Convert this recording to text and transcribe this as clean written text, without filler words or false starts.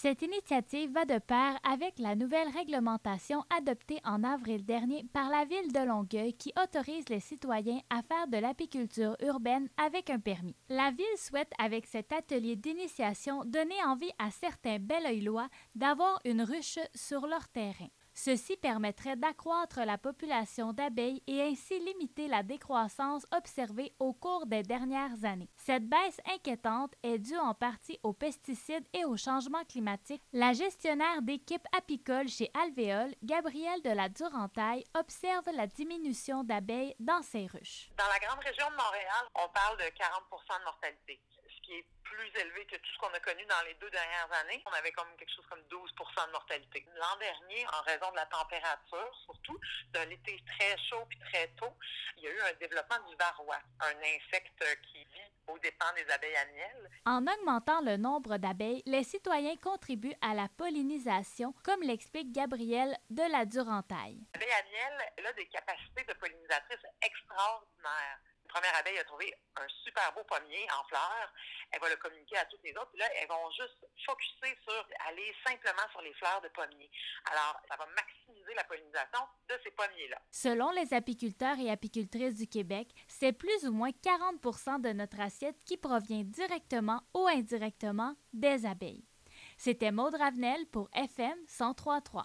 Cette initiative va de pair avec la nouvelle réglementation adoptée en avril dernier par la Ville de Longueuil qui autorise les citoyens à faire de l'apiculture urbaine avec un permis. La Ville souhaite, avec cet atelier d'initiation, donner envie à certains Belleuillois d'avoir une ruche sur leur terrain. Ceci permettrait d'accroître la population d'abeilles et ainsi limiter la décroissance observée au cours des dernières années. Cette baisse inquiétante est due en partie aux pesticides et au changement climatique. La gestionnaire d'équipe apicole chez Alvéole, Gabrielle de la Durentaille, observe la diminution d'abeilles dans ses ruches. Dans la grande région de Montréal, on parle de 40 de mortalité, ce qui est plus élevé que tout ce qu'on a connu dans les 2 dernières années. On avait comme quelque chose comme 12 de mortalité. L'an dernier, en raison de la température, surtout d'un été très chaud puis très tôt, il y a eu un développement du varroa, un insecte qui vit aux dépens des abeilles à miel. En augmentant le nombre d'abeilles, les citoyens contribuent à la pollinisation, comme l'explique Gabrielle de la Durentaille. L'abeille à miel, elle a des capacités de pollinisatrice extraordinaires. La première abeille a trouvé un super beau pommier en fleurs. Elle va le communiquer à toutes les autres. Puis là, elles vont juste focusser sur aller simplement sur les fleurs de pommier. Alors, ça va maximiser la pollinisation de ces pommiers-là. Selon les apiculteurs et apicultrices du Québec, c'est plus ou moins 40 de notre assiette qui provient directement ou indirectement des abeilles. C'était Maude Ravenel pour FM 103.3.